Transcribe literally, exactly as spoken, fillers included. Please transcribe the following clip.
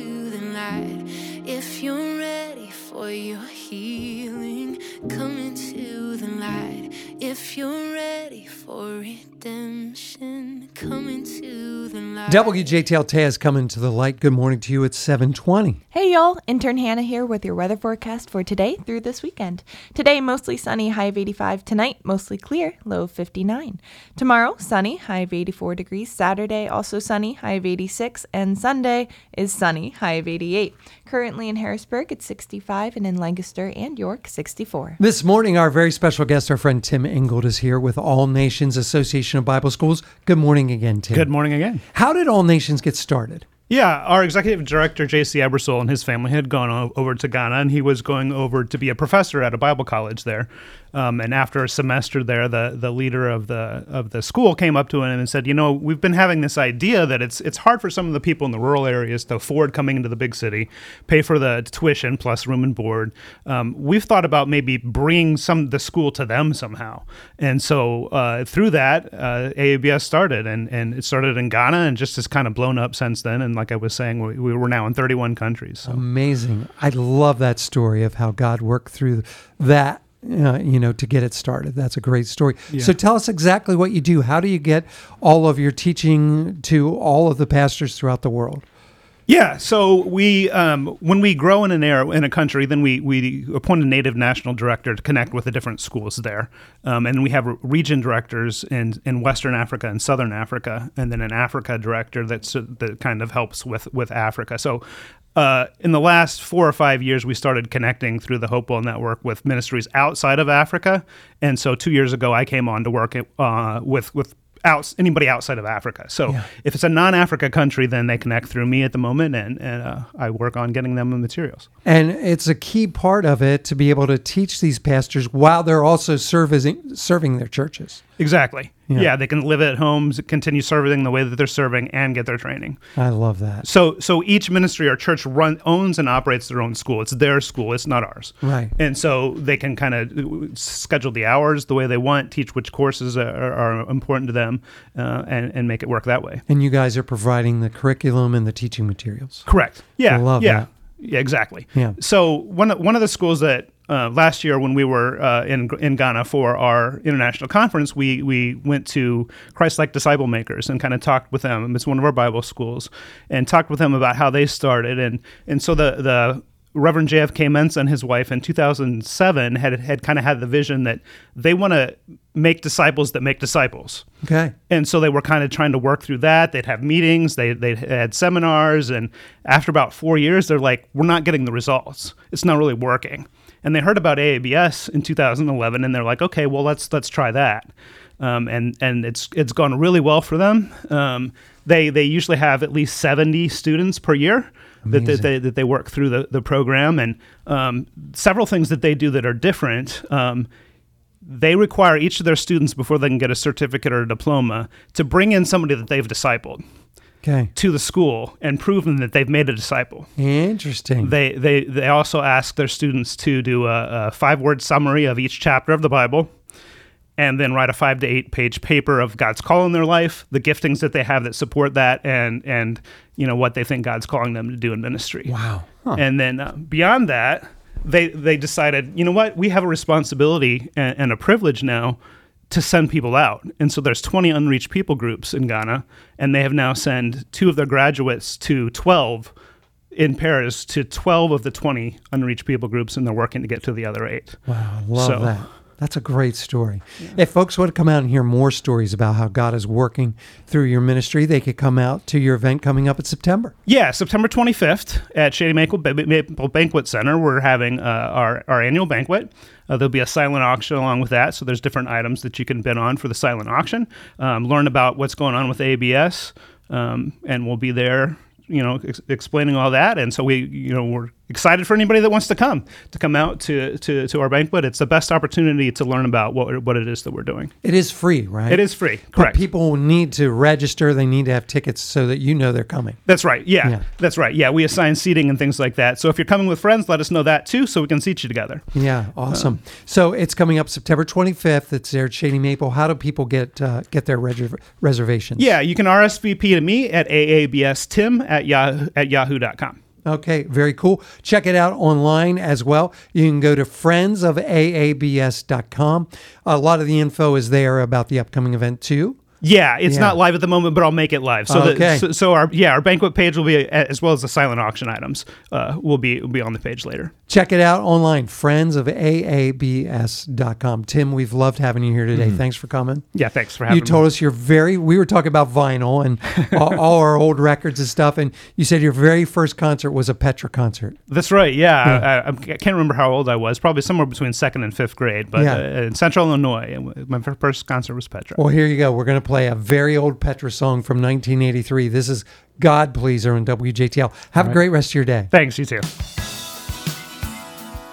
into the light. If you're ready for your healing, come into the light. If you're ready for redemption, come into the light. W J T L Taz coming to the light. Good morning to you. It's seven twenty. Hey y'all, intern Hannah here with your weather forecast for today through this weekend. Today, mostly sunny, high of eighty-five. Tonight, mostly clear, low of fifty-nine. Tomorrow, sunny, high of eighty-four degrees. Saturday, also sunny, high of eighty-six. And Sunday is sunny, high of eighty-eight. Currently in Harrisburg, it's sixty-five, and in Lancaster and York, sixty-four. This morning, our very special guest, our friend Tim Ingold, is here with All Nations Association of Bible Schools. Good morning again, Tim. Good morning again. How did All Nations get started? Yeah, our executive director, J C Ebersole, and his family had gone o- over to Ghana, and he was going over to be a professor at a Bible college there. Um, and after a semester there, the the leader of the of the school came up to him and said, you know, we've been having this idea that it's it's hard for some of the people in the rural areas to afford coming into the big city, pay for the tuition plus room and board. Um, we've thought about maybe bringing some the school to them somehow. And so uh, through that, uh, A A B S started, and, and it started in Ghana and just has kind of blown up since then. And like I was saying, we, we were now in thirty-one countries. So. Amazing. I love that story of how God worked through that. Uh, you know, to get it started. That's a great story. Yeah. So tell us exactly what you do. How do you get all of your teaching to all of the pastors throughout the world? Yeah, so we um, when we grow in an area, in a country, then we we appoint a native national director to connect with the different schools there, um, and we have region directors in, in Western Africa and Southern Africa, and then an Africa director that's that kind of helps with with Africa. So. Uh, in the last four or five years, we started connecting through the Hopewell Network with ministries outside of Africa, and so two years ago, I came on to work uh, with with. Out, anybody outside of Africa. So yeah. If it's a non-Africa country, then they connect through me at the moment, and, and uh, I work on getting them the materials. And it's a key part of it to be able to teach these pastors while they're also serving, serving their churches. Exactly. Yeah. Yeah, they can live at home, continue serving the way that they're serving, and get their training. I love that. So so each ministry or church run, owns and operates their own school. It's their school. It's not ours. Right. And so they can kind of schedule the hours the way they want, teach which courses are, are important to them, uh, and, and make it work that way. And you guys are providing the curriculum and the teaching materials. Correct. Yeah. I love yeah. that. Yeah, exactly. Yeah. So one of, one of the schools that uh, last year when we were uh, in in Ghana for our international conference, we we went to Christ-like Disciple Makers and kind of talked with them. It's one of our Bible schools, and talked with them about how they started. And and so the the Reverend J F K Mensah and his wife in two thousand seven had had kind of had the vision that they want to make disciples that make disciples. Okay. And so they were kind of trying to work through that. They'd have meetings, they they had seminars, and after about four years, they're like, we're not getting the results. It's not really working. And they heard about A A B S in two thousand eleven, and they're like, okay, well, let's let's try that. Um, and and it's it's gone really well for them. Um, they they usually have at least seventy students per year that, that they that they work through the, the program, and um, several things that they do that are different. Um, they require each of their students, before they can get a certificate or a diploma, to bring in somebody that they've discipled. Okay. To the school and prove them that they've made a disciple. Interesting. They they they also ask their students to do a, a five-word summary of each chapter of the Bible, and then write a five to eight page paper of God's call in their life, the giftings that they have that support that, and and you know what they think God's calling them to do in ministry. Wow. Huh. And then uh, beyond that, they they decided, you know what, we have a responsibility and, and a privilege now to send people out. And so there's twenty unreached people groups in Ghana, and they have now sent two of their graduates to twelve in Paris to twelve of the twenty unreached people groups, and they're working to get to the other eight. Wow, I love So, that. That's a great story. Yeah. If folks want to come out and hear more stories about how God is working through your ministry, they could come out to your event coming up in September. Yeah, September twenty-fifth at Shady Maple, Maple Banquet Center. We're having uh, our, our annual banquet. Uh, there'll be a silent auction along with that, so there's different items that you can bid on for the silent auction. Um, learn about what's going on with A B S, um, and we'll be there, you know, ex- explaining all that. And so we, you know, we're excited for anybody that wants to come, to come out to, to, to our banquet. It's the best opportunity to learn about what what it is that we're doing. It is free, right? It is free, correct. But people need to register. They need to have tickets so that you know they're coming. That's right, yeah, yeah. That's right, yeah. We assign seating and things like that. So if you're coming with friends, let us know that too, so we can seat you together. Yeah, awesome. Um, so it's coming up September twenty-fifth. It's there at Shady Maple. How do people get uh, get their res- reservations? Yeah, you can R S V P to me at A A B S Tim at yahoo at yahoo dot com. Okay, very cool. Check it out online as well. You can go to friends of A A B S dot com. A lot of the info is there about the upcoming event too. Yeah, it's Yeah. not live at the moment, but I'll make it live. So, Okay. the, so, so our yeah our banquet page will be, as well as the silent auction items, uh, will be will be on the page later. Check it out online, friends of A A B S dot com. Tim, we've loved having you here today. Mm-hmm. Thanks for coming. Yeah, thanks for having You me. told us you're very, we were talking about vinyl and all, all our old records and stuff, and you said your very first concert was a Petra concert. That's right. Yeah, I, I, I can't remember how old I was. Probably somewhere between second and fifth grade, but Yeah. uh, in Central Illinois, and my first concert was Petra. Well, here you go. We're going to play a very old Petra song from nineteen eighty-three. This is God Pleaser on W J T L. Have a great rest of your day. Thanks, you too.